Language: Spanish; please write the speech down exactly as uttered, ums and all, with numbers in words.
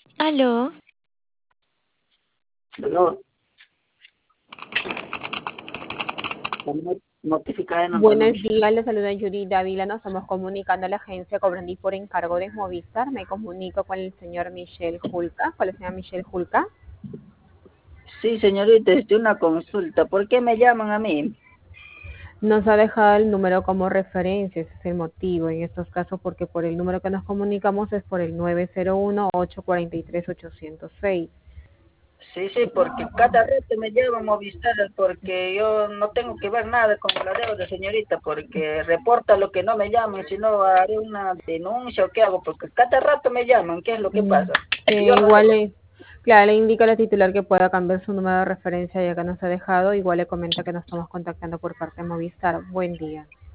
Aló, Dolor, también notificar en Buenos Antonio. días, le saluda Yuri Dávila. Nos estamos comunicando a la agencia Cobrandí por encargo de Movistar. Me comunico con el señor Michel Julca. ¿Con la señora Michelle Julca? Sí, señorita, es una consulta. ¿Por qué me llaman a mí? Nos ha dejado el número como referencia, ese es el motivo. En estos casos, porque por el número que nos comunicamos es por el nueve cero uno, ocho cuatro tres, ocho cero seis. Sí, sí, porque cada rato me llaman Movistar, porque yo no tengo que ver nada con la deuda, señorita, porque reporta lo que no me llaman, si no haré una denuncia o qué hago, porque cada rato me llaman, ¿qué es lo que Mm, pasa? sí, Yo no igual le, claro, le indica a la titular que pueda cambiar su número de referencia ya que nos ha dejado. Igual le comenta que nos estamos contactando por parte de Movistar. Buen día.